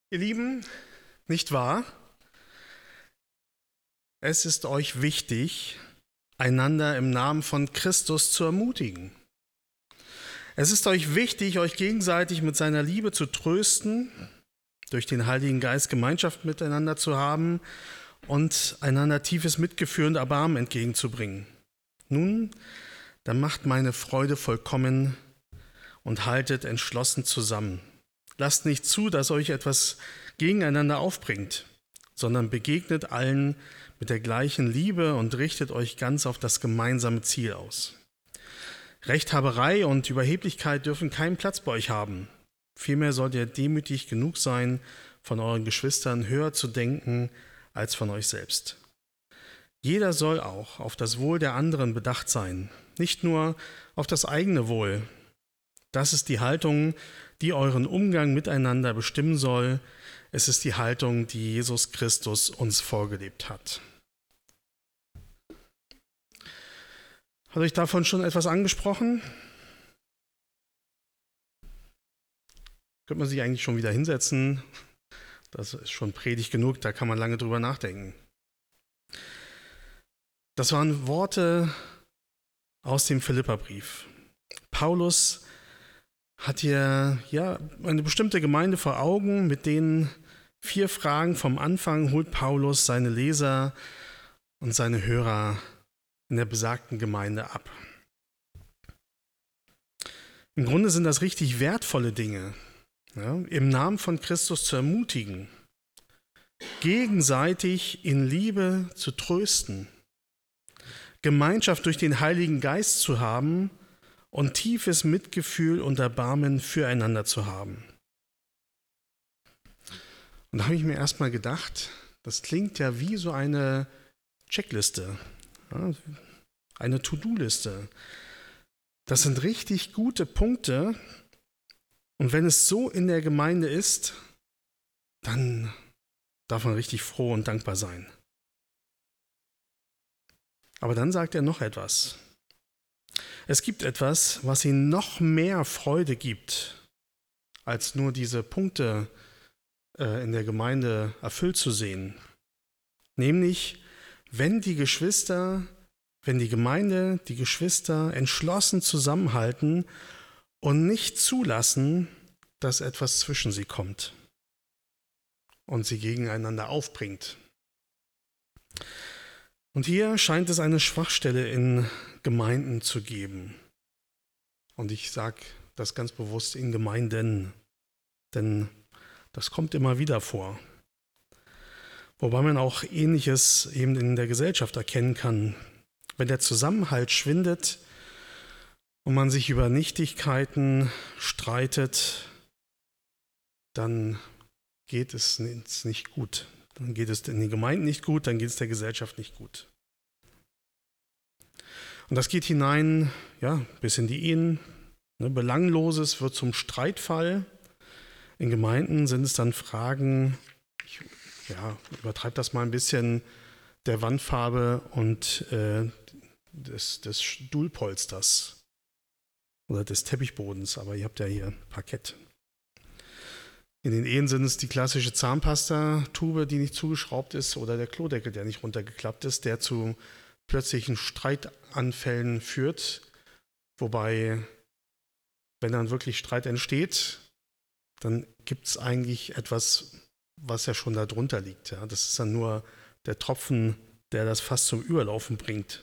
Ihr Lieben, nicht wahr? Es ist euch wichtig, einander im Namen von Christus zu ermutigen. Es ist euch wichtig, euch gegenseitig mit seiner Liebe zu trösten, durch den Heiligen Geist Gemeinschaft miteinander zu haben und einander tiefes Mitgefühl und Erbarmen entgegenzubringen. Nun, dann macht meine Freude vollkommen und haltet entschlossen zusammen. Lasst nicht zu, dass euch etwas gegeneinander aufbringt, sondern begegnet allen mit der gleichen Liebe und richtet euch ganz auf das gemeinsame Ziel aus. Rechthaberei und Überheblichkeit dürfen keinen Platz bei euch haben. Vielmehr sollt ihr demütig genug sein, von euren Geschwistern höher zu denken als von euch selbst. Jeder soll auch auf das Wohl der anderen bedacht sein, nicht nur auf das eigene Wohl. Das ist die Haltung, die euren Umgang miteinander bestimmen soll. Es ist die Haltung, die Jesus Christus uns vorgelebt hat. Hat euch davon schon etwas angesprochen? Könnte man sich eigentlich schon wieder hinsetzen? Das ist schon Predigt genug, da kann man lange drüber nachdenken. Das waren Worte aus dem Philipperbrief. Paulus hat hier eine bestimmte Gemeinde vor Augen, mit den 4 Fragen vom Anfang holt Paulus seine Leser und seine Hörer in der besagten Gemeinde ab. Im Grunde sind das richtig wertvolle Dinge, im Namen von Christus zu ermutigen, gegenseitig in Liebe zu trösten, Gemeinschaft durch den Heiligen Geist zu haben und tiefes Mitgefühl und Erbarmen füreinander zu haben. Und da habe ich mir erstmal gedacht, das klingt ja wie so eine Checkliste, eine To-Do-Liste. Das sind richtig gute Punkte. Und wenn es so in der Gemeinde ist, dann darf man richtig froh und dankbar sein. Aber dann sagt er noch etwas. Es gibt etwas, was ihnen noch mehr Freude gibt, als nur diese Punkte in der Gemeinde erfüllt zu sehen. Nämlich, wenn die Gemeinde, die Geschwister entschlossen zusammenhalten und nicht zulassen, dass etwas zwischen sie kommt und sie gegeneinander aufbringt. Und hier scheint es eine Schwachstelle in Gemeinden zu geben. Und ich sage das ganz bewusst in Gemeinden, denn das kommt immer wieder vor. Wobei man auch Ähnliches eben in der Gesellschaft erkennen kann. Wenn der Zusammenhalt schwindet und man sich über Nichtigkeiten streitet, dann geht es nicht gut. Dann geht es in den Gemeinden nicht gut, dann geht es der Gesellschaft nicht gut. Und das geht hinein, bis in die Ehen. Belangloses wird zum Streitfall. In Gemeinden sind es dann Fragen, ich übertreibe das mal ein bisschen, der Wandfarbe und des Stuhlpolsters oder des Teppichbodens, aber ihr habt ja hier Parkett. In den Ehen sind es die klassische Zahnpastatube, die nicht zugeschraubt ist, oder der Klodeckel, der nicht runtergeklappt ist, der zu plötzlichen Streitanfällen führt. Wobei, wenn dann wirklich Streit entsteht, dann gibt es eigentlich etwas, was ja schon da drunter liegt. Ja? Das ist dann nur der Tropfen, der das fast zum Überlaufen bringt.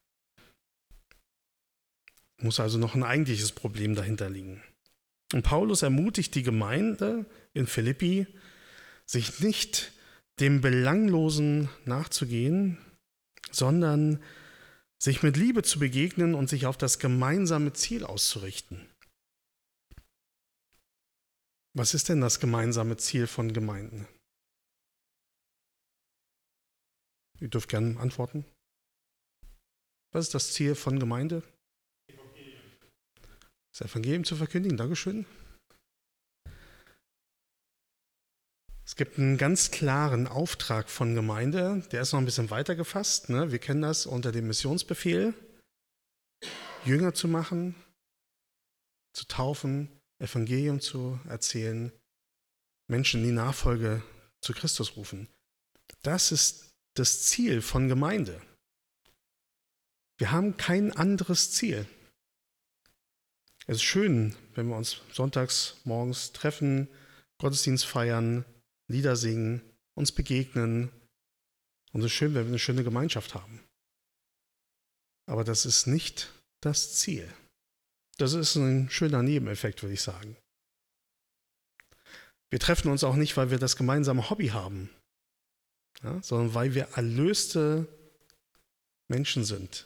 Muss also noch ein eigentliches Problem dahinter liegen. Und Paulus ermutigt die Gemeinde in Philippi, sich nicht dem Belanglosen nachzugehen, sondern sich mit Liebe zu begegnen und sich auf das gemeinsame Ziel auszurichten. Was ist denn das gemeinsame Ziel von Gemeinden? Ihr dürft gerne antworten. Was ist das Ziel von Gemeinde? Das Evangelium zu verkündigen. Dankeschön. Es gibt einen ganz klaren Auftrag von Gemeinde, der ist noch ein bisschen weiter gefasst. Wir kennen das unter dem Missionsbefehl, Jünger zu machen, zu taufen, Evangelium zu erzählen, Menschen in die Nachfolge zu Christus rufen. Das ist das Ziel von Gemeinde. Wir haben kein anderes Ziel. Es ist schön, wenn wir uns sonntags morgens treffen, Gottesdienst feiern, Lieder singen, uns begegnen. Und es ist schön, wenn wir eine schöne Gemeinschaft haben. Aber das ist nicht das Ziel. Das ist ein schöner Nebeneffekt, würde ich sagen. Wir treffen uns auch nicht, weil wir das gemeinsame Hobby haben, ja, sondern weil wir erlöste Menschen sind.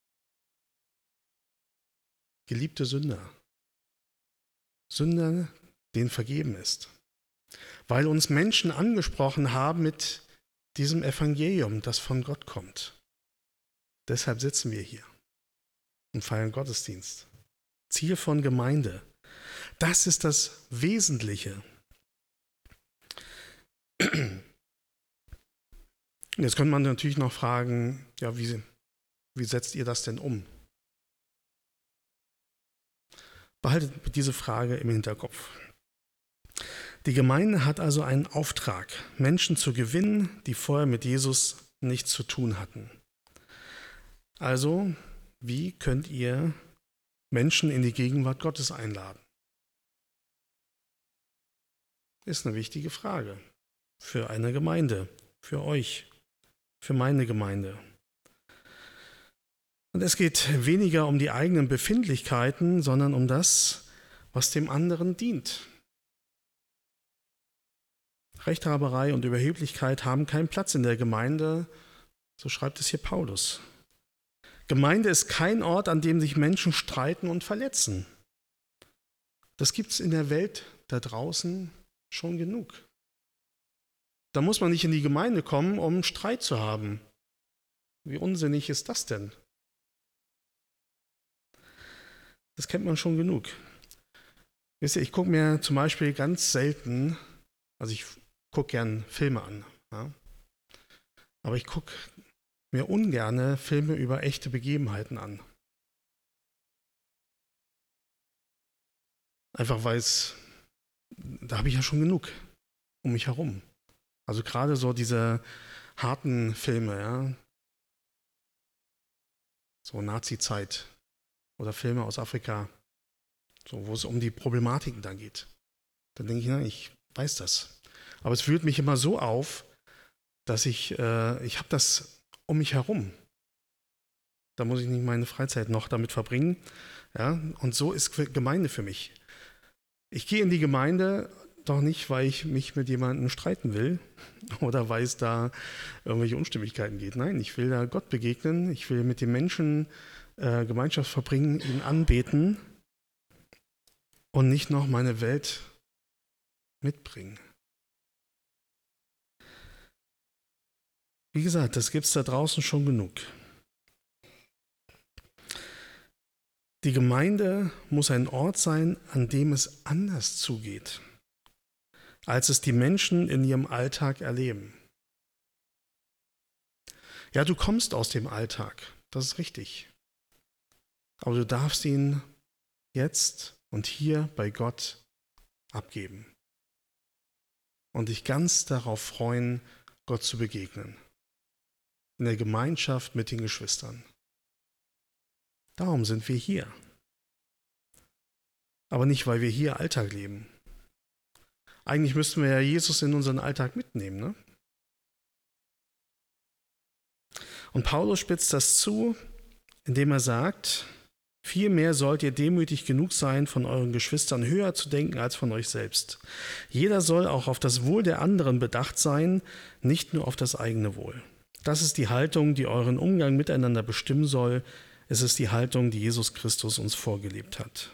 Geliebte Sünder. Sünder, denen vergeben ist. Weil uns Menschen angesprochen haben mit diesem Evangelium, das von Gott kommt. Deshalb sitzen wir hier und feiern Gottesdienst. Ziel von Gemeinde. Das ist das Wesentliche. Jetzt könnte man natürlich noch fragen, ja, wie setzt ihr das denn um? Behaltet diese Frage im Hinterkopf. Die Gemeinde hat also einen Auftrag, Menschen zu gewinnen, die vorher mit Jesus nichts zu tun hatten. Also, wie könnt ihr Menschen in die Gegenwart Gottes einladen? Ist eine wichtige Frage für eine Gemeinde, für euch, für meine Gemeinde. Und es geht weniger um die eigenen Befindlichkeiten, sondern um das, was dem anderen dient. Rechthaberei und Überheblichkeit haben keinen Platz in der Gemeinde, so schreibt es hier Paulus. Gemeinde ist kein Ort, an dem sich Menschen streiten und verletzen. Das gibt es in der Welt da draußen schon genug. Da muss man nicht in die Gemeinde kommen, um Streit zu haben. Wie unsinnig ist das denn? Das kennt man schon genug. Wisst ihr, ich gucke mir zum Beispiel ganz selten, also ich gucke gern Filme an, ja? Aber ich gucke mir ungerne Filme über echte Begebenheiten an. Einfach weil da habe ich ja schon genug um mich herum. Also gerade so diese harten Filme, ja, so Nazi-Zeit oder Filme aus Afrika, so, wo es um die Problematiken da geht. Dann denke ich, na, ich weiß das. Aber es wühlt mich immer so auf, dass ich habe das um mich herum. Da muss ich nicht meine Freizeit noch damit verbringen. Ja? Und so ist Gemeinde für mich. Ich gehe in die Gemeinde doch nicht, weil ich mich mit jemandem streiten will oder weil es da irgendwelche Unstimmigkeiten geht. Nein, ich will da Gott begegnen. Ich will mit den Menschen Gemeinschaft verbringen, ihn anbeten und nicht noch meine Welt mitbringen. Wie gesagt, das gibt es da draußen schon genug. Die Gemeinde muss ein Ort sein, an dem es anders zugeht, als es die Menschen in ihrem Alltag erleben. Ja, du kommst aus dem Alltag, das ist richtig. Aber du darfst ihn jetzt und hier bei Gott abgeben und dich ganz darauf freuen, Gott zu begegnen. In der Gemeinschaft mit den Geschwistern. Darum sind wir hier. Aber nicht, weil wir hier Alltag leben. Eigentlich müssten wir ja Jesus in unseren Alltag mitnehmen, ne? Und Paulus spitzt das zu, indem er sagt, vielmehr sollt ihr demütig genug sein, von euren Geschwistern höher zu denken als von euch selbst. Jeder soll auch auf das Wohl der anderen bedacht sein, nicht nur auf das eigene Wohl. Das ist die Haltung, die euren Umgang miteinander bestimmen soll. Es ist die Haltung, die Jesus Christus uns vorgelebt hat.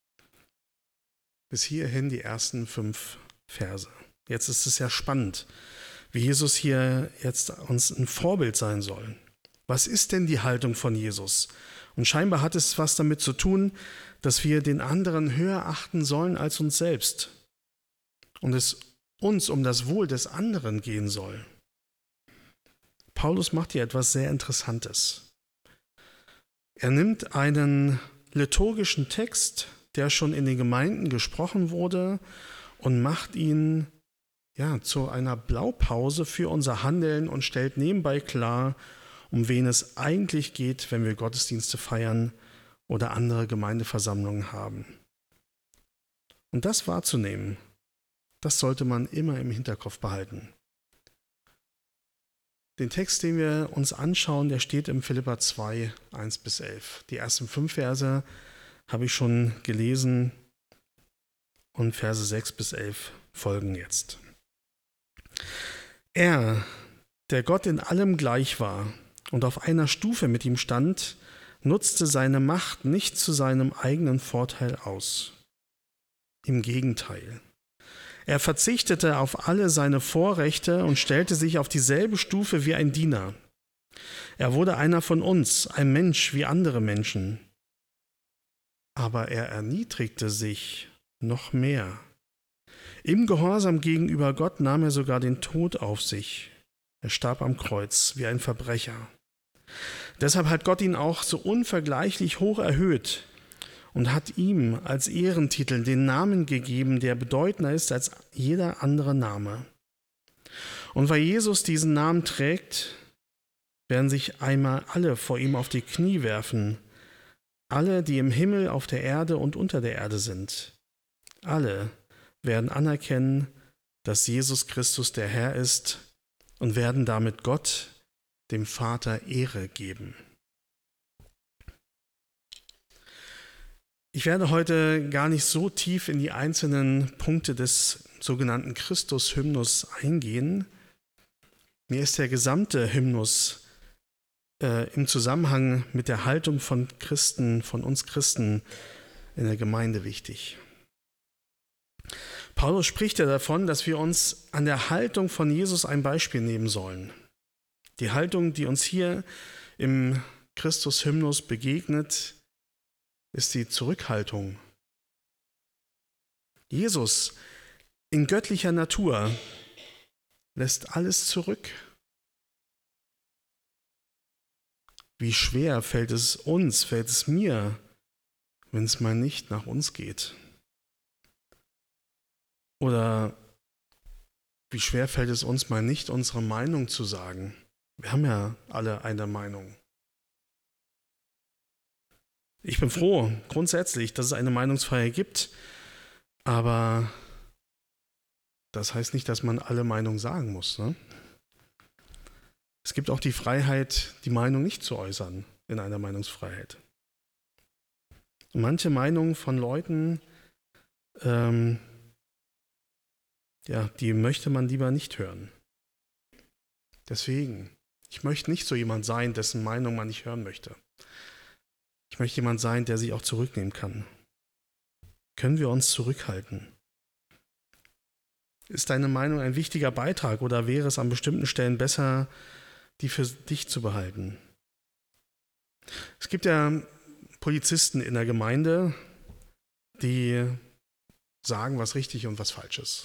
Bis hierhin die ersten 5 Verse. Jetzt ist es ja spannend, wie Jesus hier jetzt uns ein Vorbild sein soll. Was ist denn die Haltung von Jesus? Und scheinbar hat es was damit zu tun, dass wir den anderen höher achten sollen als uns selbst. Und es uns um das Wohl des anderen gehen soll. Paulus macht hier etwas sehr Interessantes. Er nimmt einen liturgischen Text, der schon in den Gemeinden gesprochen wurde, und macht ihn zu einer Blaupause für unser Handeln und stellt nebenbei klar, um wen es eigentlich geht, wenn wir Gottesdienste feiern oder andere Gemeindeversammlungen haben. Und das wahrzunehmen, das sollte man immer im Hinterkopf behalten. Den Text, den wir uns anschauen, der steht im Philipper 2, 1-11. Die ersten 5 Verse habe ich schon gelesen und Verse 6-11 folgen jetzt. Er, der Gott in allem gleich war und auf einer Stufe mit ihm stand, nutzte seine Macht nicht zu seinem eigenen Vorteil aus. Im Gegenteil. Er verzichtete auf alle seine Vorrechte und stellte sich auf dieselbe Stufe wie ein Diener. Er wurde einer von uns, ein Mensch wie andere Menschen. Aber er erniedrigte sich noch mehr. Im Gehorsam gegenüber Gott nahm er sogar den Tod auf sich. Er starb am Kreuz wie ein Verbrecher. Deshalb hat Gott ihn auch so unvergleichlich hoch erhöht und hat ihm als Ehrentitel den Namen gegeben, der bedeutender ist als jeder andere Name. Und weil Jesus diesen Namen trägt, werden sich einmal alle vor ihm auf die Knie werfen, alle, die im Himmel, auf der Erde und unter der Erde sind. Alle werden anerkennen, dass Jesus Christus der Herr ist und werden damit Gott, dem Vater, Ehre geben. Ich werde heute gar nicht so tief in die einzelnen Punkte des sogenannten Christus-Hymnus eingehen. Mir ist der gesamte Hymnus im Zusammenhang mit der Haltung von Christen, von uns Christen in der Gemeinde wichtig. Paulus spricht ja davon, dass wir uns an der Haltung von Jesus ein Beispiel nehmen sollen. Die Haltung, die uns hier im Christus-Hymnus begegnet, ist die Zurückhaltung. Jesus in göttlicher Natur lässt alles zurück. Wie schwer fällt es mir, wenn es mal nicht nach uns geht? Oder wie schwer fällt es uns mal nicht, unsere Meinung zu sagen? Wir haben ja alle eine Meinung. Ich bin froh, grundsätzlich, dass es eine Meinungsfreiheit gibt, aber das heißt nicht, dass man alle Meinungen sagen muss, ne? Es gibt auch die Freiheit, die Meinung nicht zu äußern in einer Meinungsfreiheit. Und manche Meinungen von Leuten, die möchte man lieber nicht hören. Deswegen, ich möchte nicht so jemand sein, dessen Meinung man nicht hören möchte. Ich möchte jemand sein, der sich auch zurücknehmen kann. Können wir uns zurückhalten? Ist deine Meinung ein wichtiger Beitrag oder wäre es an bestimmten Stellen besser, die für dich zu behalten? Es gibt ja Polizisten in der Gemeinde, die sagen, was richtig und was falsch ist.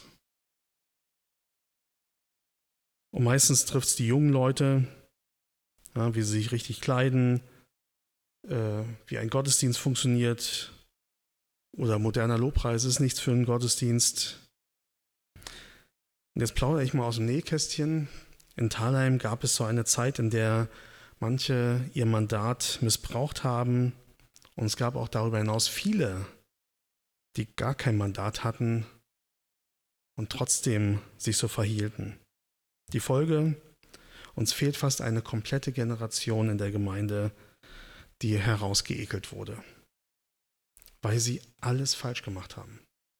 Und meistens trifft es die jungen Leute, wie sie sich richtig kleiden, wie ein Gottesdienst funktioniert oder moderner Lobpreis ist nichts für einen Gottesdienst. Und jetzt plaudere ich mal aus dem Nähkästchen. In Thalheim gab es so eine Zeit, in der manche ihr Mandat missbraucht haben. Und es gab auch darüber hinaus viele, die gar kein Mandat hatten und trotzdem sich so verhielten. Die Folge: uns fehlt fast eine komplette Generation in der Gemeinde, die herausgeekelt wurde, weil sie alles falsch gemacht haben.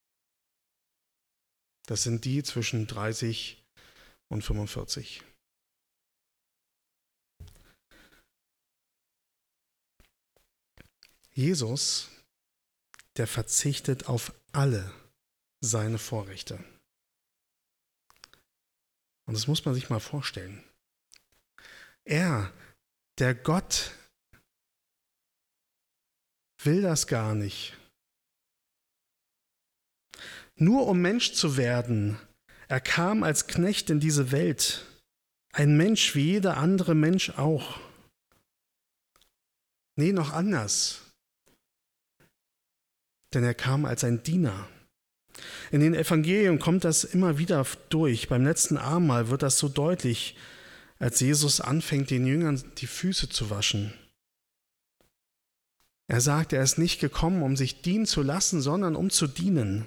Das sind die zwischen 30 und 45. Jesus, der verzichtet auf alle seine Vorrechte. Und das muss man sich mal vorstellen. Er, der Gott, will das gar nicht. Nur um Mensch zu werden, er kam als Knecht in diese Welt, ein Mensch wie jeder andere Mensch auch. Nee, noch anders. Denn er kam als ein Diener. In den Evangelien kommt das immer wieder durch. Beim letzten Abendmahl wird das so deutlich, als Jesus anfängt, den Jüngern die Füße zu waschen. Er sagt, er ist nicht gekommen, um sich dienen zu lassen, sondern um zu dienen.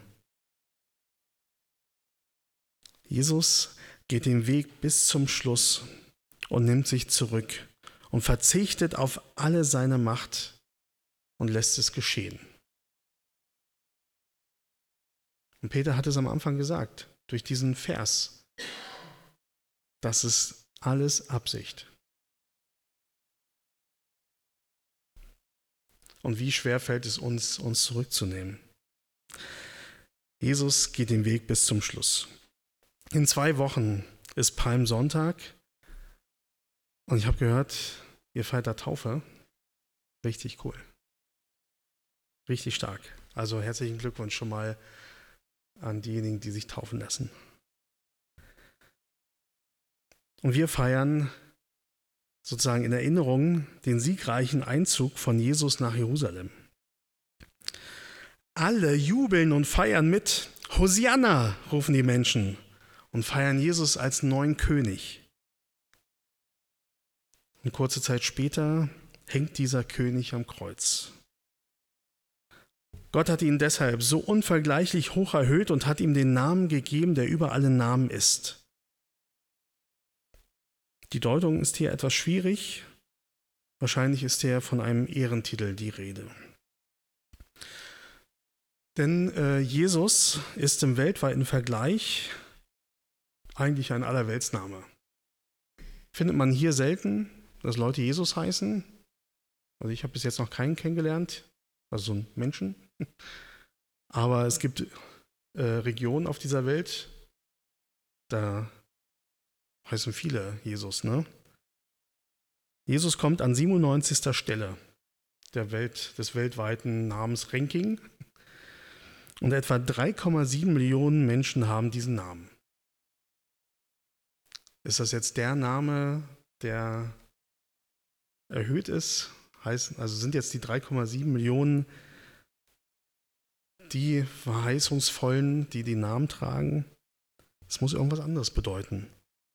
Jesus geht den Weg bis zum Schluss und nimmt sich zurück und verzichtet auf alle seine Macht und lässt es geschehen. Und Peter hat es am Anfang gesagt, durch diesen Vers, das ist alles Absicht. Und wie schwer fällt es uns zurückzunehmen? Jesus geht den Weg bis zum Schluss. In 2 Wochen ist Palmsonntag und ich habe gehört, ihr feiert da Taufe. Richtig cool. Richtig stark. Also herzlichen Glückwunsch schon mal an diejenigen, die sich taufen lassen. Und wir feiern sozusagen in Erinnerung den siegreichen Einzug von Jesus nach Jerusalem. Alle jubeln und feiern mit. Hosianna, rufen die Menschen und feiern Jesus als neuen König. Und kurze Zeit später hängt dieser König am Kreuz. Gott hat ihn deshalb so unvergleichlich hoch erhöht und hat ihm den Namen gegeben, der über alle Namen ist. Die Deutung ist hier etwas schwierig. Wahrscheinlich ist hier von einem Ehrentitel die Rede. Denn Jesus ist im weltweiten Vergleich eigentlich ein Allerweltsname. Findet man hier selten, dass Leute Jesus heißen. Also ich habe bis jetzt noch keinen kennengelernt, also so einen Menschen. Aber es gibt Regionen auf dieser Welt, da heißen viele Jesus, ne? Jesus kommt an 97. Stelle des weltweiten Namensranking und etwa 3,7 Millionen Menschen haben diesen Namen. Ist das jetzt der Name, der erhöht ist? Also sind jetzt die 3,7 Millionen die Verheißungsvollen, die den Namen tragen? Das muss irgendwas anderes bedeuten.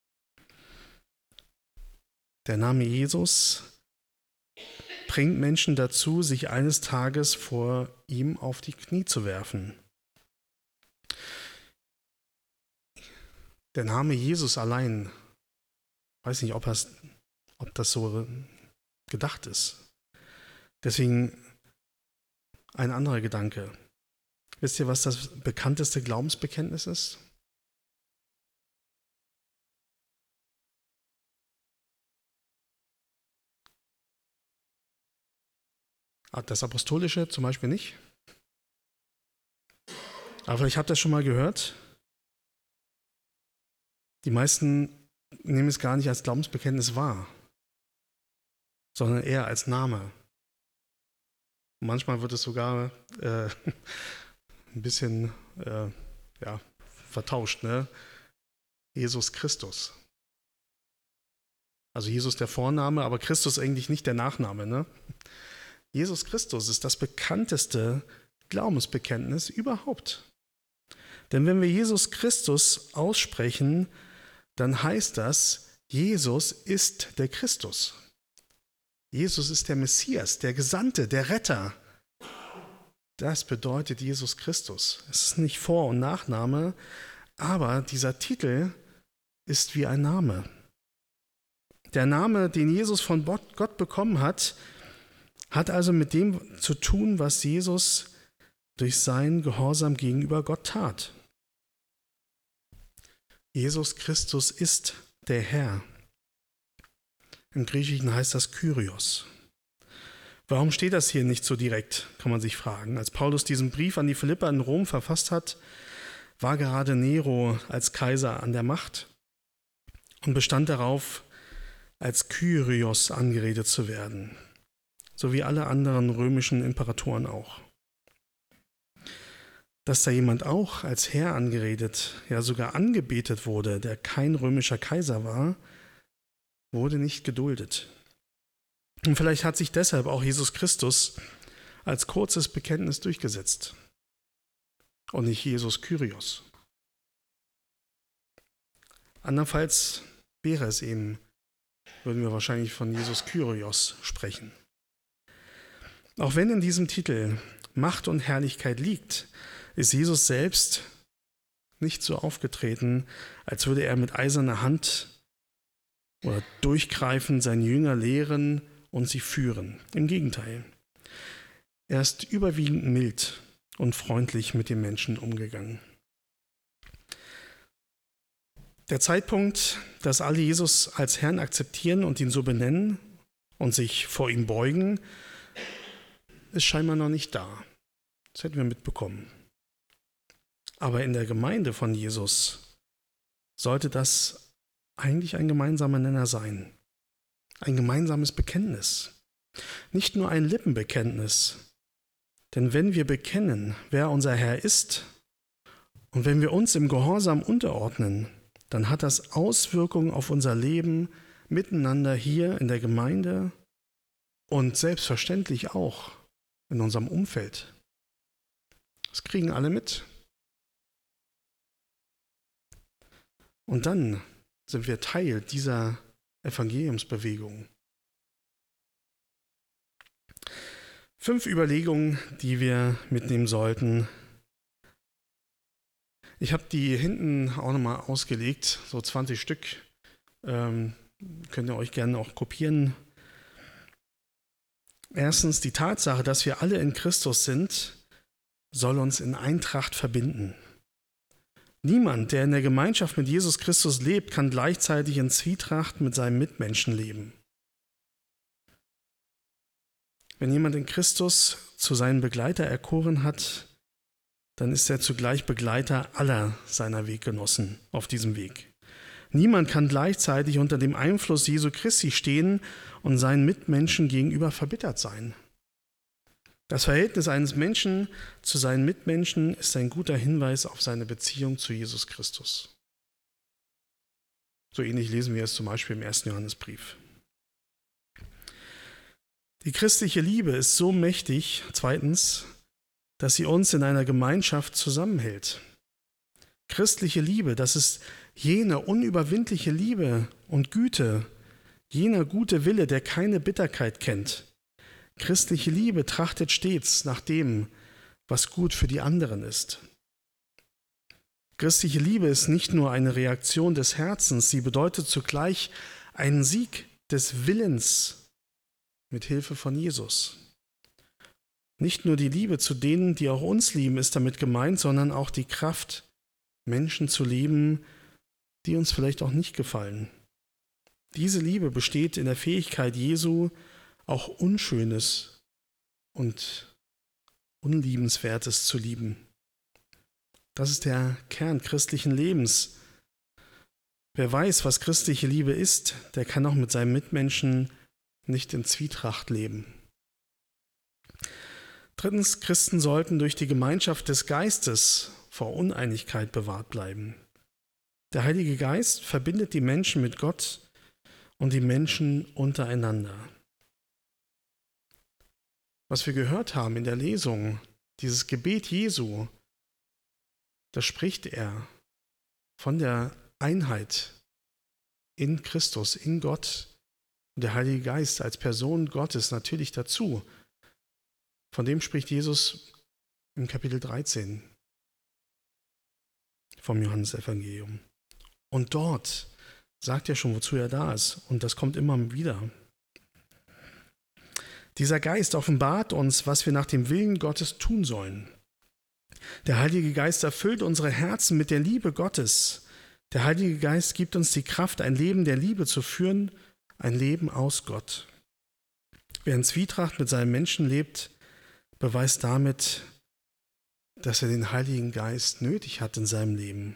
Der Name Jesus bringt Menschen dazu, sich eines Tages vor ihm auf die Knie zu werfen. Der Name Jesus allein, weiß nicht, ob das so gedacht ist. Deswegen ein anderer Gedanke. Wisst ihr, was das bekannteste Glaubensbekenntnis ist? Das Apostolische zum Beispiel nicht. Aber vielleicht habt ihr das schon mal gehört. Die meisten nehmen es gar nicht als Glaubensbekenntnis wahr, sondern eher als Name. Und manchmal wird es sogar ein bisschen vertauscht, ne? Jesus Christus. Also Jesus der Vorname, aber Christus eigentlich nicht der Nachname, ne? Jesus Christus ist das bekannteste Glaubensbekenntnis überhaupt. Denn wenn wir Jesus Christus aussprechen, dann heißt das, Jesus ist der Christus. Jesus ist der Messias, der Gesandte, der Retter. Das bedeutet Jesus Christus. Es ist nicht Vor- und Nachname, aber dieser Titel ist wie ein Name. Der Name, den Jesus von Gott bekommen hat also mit dem zu tun, was Jesus durch seinen Gehorsam gegenüber Gott tat. Jesus Christus ist der Herr. Im Griechischen heißt das Kyrios. Warum steht das hier nicht so direkt, kann man sich fragen. Als Paulus diesen Brief an die Philipper in Rom verfasst hat, war gerade Nero als Kaiser an der Macht und bestand darauf, als Kyrios angeredet zu werden, so wie alle anderen römischen Imperatoren auch. Dass da jemand auch als Herr angeredet, ja sogar angebetet wurde, der kein römischer Kaiser war, wurde nicht geduldet. Und vielleicht hat sich deshalb auch Jesus Christus als kurzes Bekenntnis durchgesetzt. und nicht Jesus Kyrios. Andernfalls wäre es eben, würden wir wahrscheinlich von Jesus Kyrios sprechen. Auch wenn in diesem Titel Macht und Herrlichkeit liegt, ist Jesus selbst nicht so aufgetreten, als würde er mit eiserner Hand oder durchgreifend seine Jünger lehren und sie führen. Im Gegenteil, er ist überwiegend mild und freundlich mit den Menschen umgegangen. Der Zeitpunkt, dass alle Jesus als Herrn akzeptieren und ihn so benennen und sich vor ihm beugen, ist scheinbar noch nicht da. Das hätten wir mitbekommen. Aber in der Gemeinde von Jesus sollte das eigentlich ein gemeinsamer Nenner sein. Ein gemeinsames Bekenntnis. Nicht nur ein Lippenbekenntnis. Denn wenn wir bekennen, wer unser Herr ist, und wenn wir uns im Gehorsam unterordnen, dann hat das Auswirkungen auf unser Leben miteinander hier in der Gemeinde und selbstverständlich auch in unserem Umfeld. Das kriegen alle mit. Und dann sind wir Teil dieser Evangeliumsbewegung. 5 Überlegungen, die wir mitnehmen sollten. Ich habe die hinten auch nochmal ausgelegt, so 20 Stück. Könnt ihr euch gerne auch kopieren. Erstens, die Tatsache, dass wir alle in Christus sind, soll uns in Eintracht verbinden. Niemand, der in der Gemeinschaft mit Jesus Christus lebt, kann gleichzeitig in Zwietracht mit seinem Mitmenschen leben. Wenn jemand in Christus zu seinem Begleiter erkoren hat, dann ist er zugleich Begleiter aller seiner Weggenossen auf diesem Weg. Niemand kann gleichzeitig unter dem Einfluss Jesu Christi stehen und seinen Mitmenschen gegenüber verbittert sein. Das Verhältnis eines Menschen zu seinen Mitmenschen ist ein guter Hinweis auf seine Beziehung zu Jesus Christus. So ähnlich lesen wir es zum Beispiel im 1. Johannesbrief. Die christliche Liebe ist so mächtig, zweitens, dass sie uns in einer Gemeinschaft zusammenhält. Christliche Liebe, das ist jene unüberwindliche Liebe und Güte, jener gute Wille, der keine Bitterkeit kennt. Christliche Liebe trachtet stets nach dem, was gut für die anderen ist. Christliche Liebe ist nicht nur eine Reaktion des Herzens, sie bedeutet zugleich einen Sieg des Willens mit Hilfe von Jesus. Nicht nur die Liebe zu denen, die auch uns lieben, ist damit gemeint, sondern auch die Kraft, Menschen zu lieben, die uns vielleicht auch nicht gefallen. Diese Liebe besteht in der Fähigkeit Jesu, auch Unschönes und Unliebenswertes zu lieben. Das ist der Kern christlichen Lebens. Wer weiß, was christliche Liebe ist, der kann auch mit seinem Mitmenschen nicht in Zwietracht leben. Drittens, Christen sollten durch die Gemeinschaft des Geistes vor Uneinigkeit bewahrt bleiben. Der Heilige Geist verbindet die Menschen mit Gott und die Menschen untereinander. Was wir gehört haben in der Lesung, dieses Gebet Jesu, da spricht er von der Einheit in Christus, in Gott. Und der Heilige Geist als Person Gottes natürlich dazu. Von dem spricht Jesus im Kapitel 13 vom Johannesevangelium. Und dort sagt er schon, wozu er da ist. Und das kommt immer wieder. Dieser Geist offenbart uns, was wir nach dem Willen Gottes tun sollen. Der Heilige Geist erfüllt unsere Herzen mit der Liebe Gottes. Der Heilige Geist gibt uns die Kraft, ein Leben der Liebe zu führen, ein Leben aus Gott. Wer in Zwietracht mit seinem Menschen lebt, beweist damit, dass er den Heiligen Geist nötig hat in seinem Leben.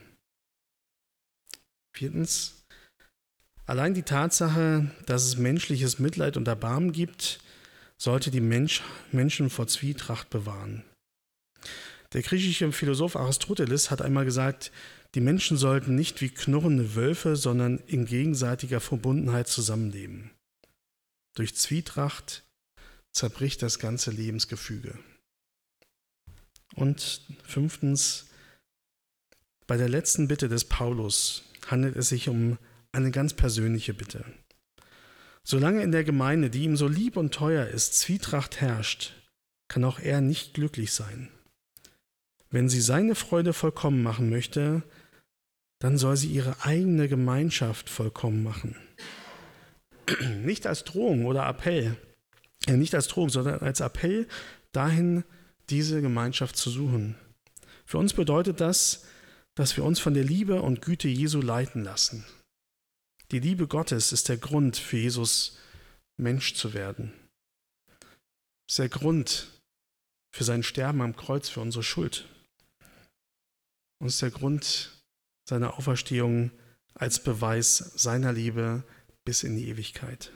Viertens, allein die Tatsache, dass es menschliches Mitleid und Erbarmen gibt, sollte die Menschen vor Zwietracht bewahren. Der griechische Philosoph Aristoteles hat einmal gesagt, die Menschen sollten nicht wie knurrende Wölfe, sondern in gegenseitiger Verbundenheit zusammenleben. Durch Zwietracht zerbricht das ganze Lebensgefüge. Und 5. Bei der letzten Bitte des Paulus handelt es sich um eine ganz persönliche Bitte. Solange in der Gemeinde, die ihm so lieb und teuer ist, Zwietracht herrscht, kann auch er nicht glücklich sein. Wenn sie seine Freude vollkommen machen möchte, dann soll sie ihre eigene Gemeinschaft vollkommen machen. Nicht als Drohung oder Appell, nicht als Drohung, sondern als Appell dahin, diese Gemeinschaft zu suchen. Für uns bedeutet das, dass wir uns von der Liebe und Güte Jesu leiten lassen. Die Liebe Gottes ist der Grund für Jesus, Mensch zu werden. Ist der Grund für sein Sterben am Kreuz für unsere Schuld. Und ist der Grund seiner Auferstehung als Beweis seiner Liebe bis in die Ewigkeit.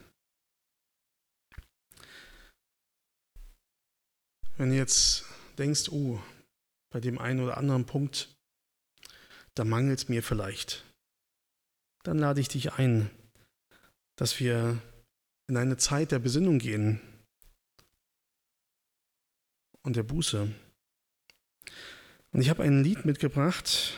Wenn du jetzt denkst, bei dem einen oder anderen Punkt, da mangelt es mir vielleicht, dann lade ich dich ein, dass wir in eine Zeit der Besinnung gehen und der Buße. Und ich habe ein Lied mitgebracht,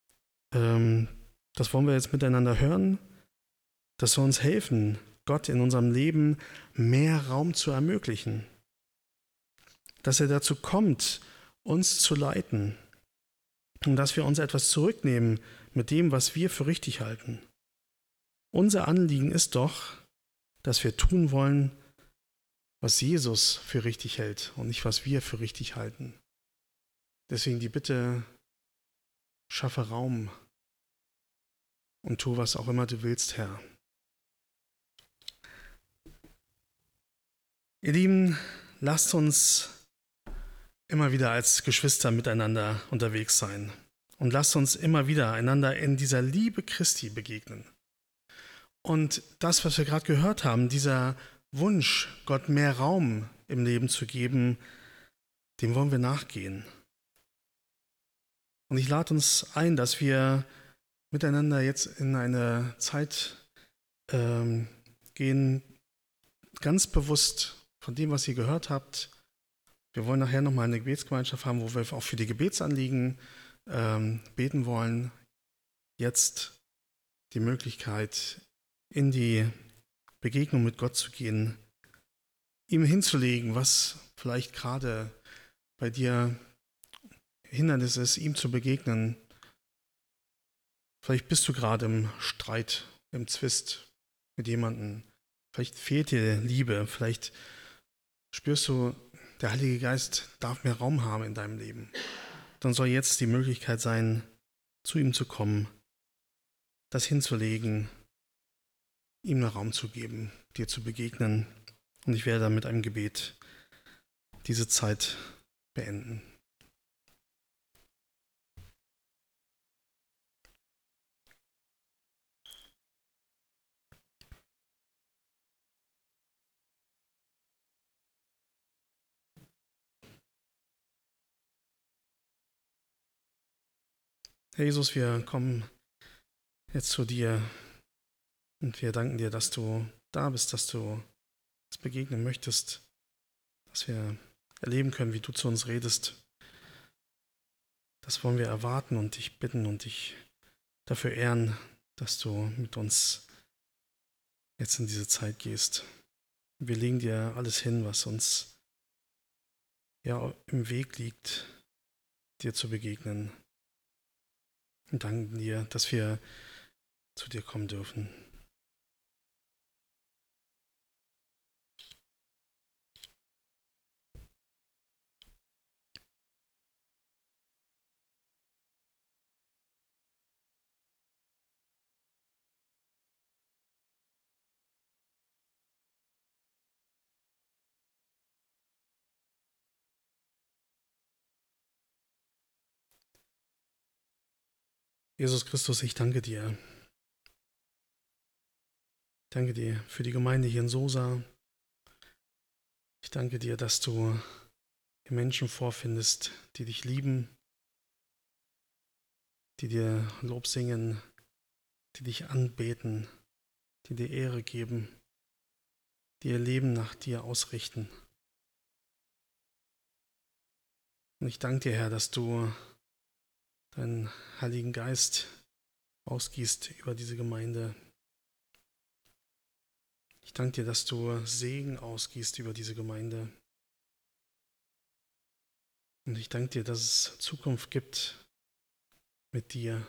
das wollen wir jetzt miteinander hören. Das soll uns helfen, Gott in unserem Leben mehr Raum zu ermöglichen. Dass er dazu kommt, uns zu leiten. Und dass wir uns etwas zurücknehmen mit dem, was wir für richtig halten. Unser Anliegen ist doch, dass wir tun wollen, was Jesus für richtig hält und nicht, was wir für richtig halten. Deswegen die Bitte, schaffe Raum und tu, was auch immer du willst, Herr. Ihr Lieben, lasst uns immer wieder als Geschwister miteinander unterwegs sein und lasst uns immer wieder einander in dieser Liebe Christi begegnen. Und das, was wir gerade gehört haben, dieser Wunsch, Gott mehr Raum im Leben zu geben, dem wollen wir nachgehen. Und ich lade uns ein, dass wir miteinander jetzt in eine Zeit gehen, ganz bewusst von dem, was ihr gehört habt. Wir wollen nachher nochmal eine Gebetsgemeinschaft haben, wo wir auch für die Gebetsanliegen beten wollen. Jetzt die Möglichkeit, in die Begegnung mit Gott zu gehen, ihm hinzulegen, was vielleicht gerade bei dir Hindernis ist, ihm zu begegnen. Vielleicht bist du gerade im Streit, im Zwist mit jemandem. Vielleicht fehlt dir Liebe. Vielleicht spürst du, der Heilige Geist darf mehr Raum haben in deinem Leben. Dann soll jetzt die Möglichkeit sein, zu ihm zu kommen, das hinzulegen, ihm einen Raum zu geben, dir zu begegnen. Und ich werde dann mit einem Gebet diese Zeit beenden. Herr Jesus, wir kommen jetzt zu dir und wir danken dir, dass du da bist, dass du uns begegnen möchtest, dass wir erleben können, wie du zu uns redest. Das wollen wir erwarten und dich bitten und dich dafür ehren, dass du mit uns jetzt in diese Zeit gehst. Wir legen dir alles hin, was uns ja im Weg liegt, dir zu begegnen. Und danken dir, dass wir zu dir kommen dürfen. Jesus Christus, ich danke dir. Ich danke dir für die Gemeinde hier in Sosa. Ich danke dir, dass du die Menschen vorfindest, die dich lieben, die dir Lob singen, die dich anbeten, die dir Ehre geben, die ihr Leben nach dir ausrichten. Und ich danke dir, Herr, dass du deinen Heiligen Geist ausgießt über diese Gemeinde. Ich danke dir, dass du Segen ausgießt über diese Gemeinde. Und ich danke dir, dass es Zukunft gibt mit dir.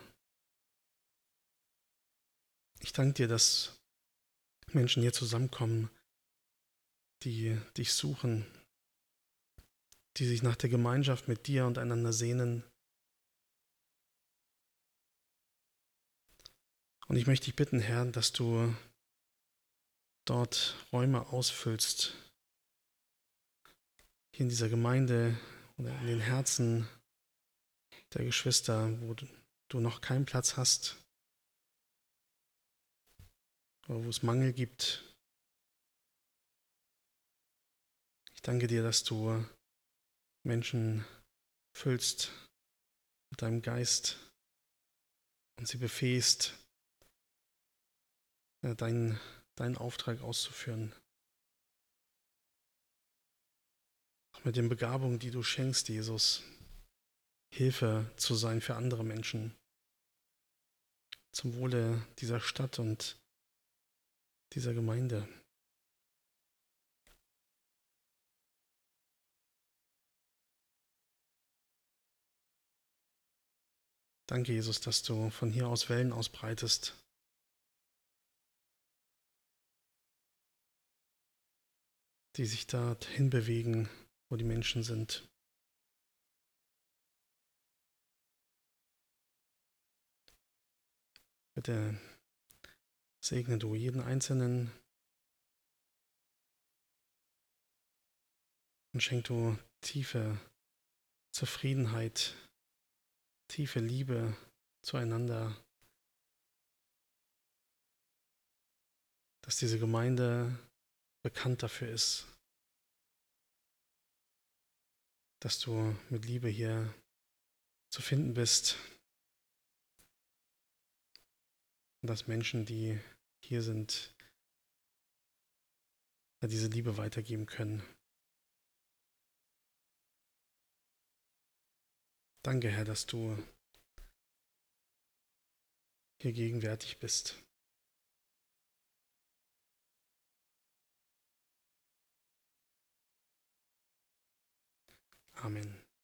Ich danke dir, dass Menschen hier zusammenkommen, die dich suchen, die sich nach der Gemeinschaft mit dir und einander sehnen. Und ich möchte dich bitten, Herr, dass du dort Räume ausfüllst, hier in dieser Gemeinde oder in den Herzen der Geschwister, wo du noch keinen Platz hast, oder wo es Mangel gibt. Ich danke dir, dass du Menschen füllst mit deinem Geist und sie befähigst, deinen Auftrag auszuführen. Auch mit den Begabungen, die du schenkst, Jesus, Hilfe zu sein für andere Menschen, zum Wohle dieser Stadt und dieser Gemeinde. Danke, Jesus, dass du von hier aus Wellen ausbreitest, die sich dorthin bewegen, wo die Menschen sind. Bitte segne du jeden Einzelnen und schenk du tiefe Zufriedenheit, tiefe Liebe zueinander, dass diese Gemeinde bekannt dafür ist, dass du mit Liebe hier zu finden bist und dass Menschen, die hier sind, diese Liebe weitergeben können. Danke, Herr, dass du hier gegenwärtig bist. Amen.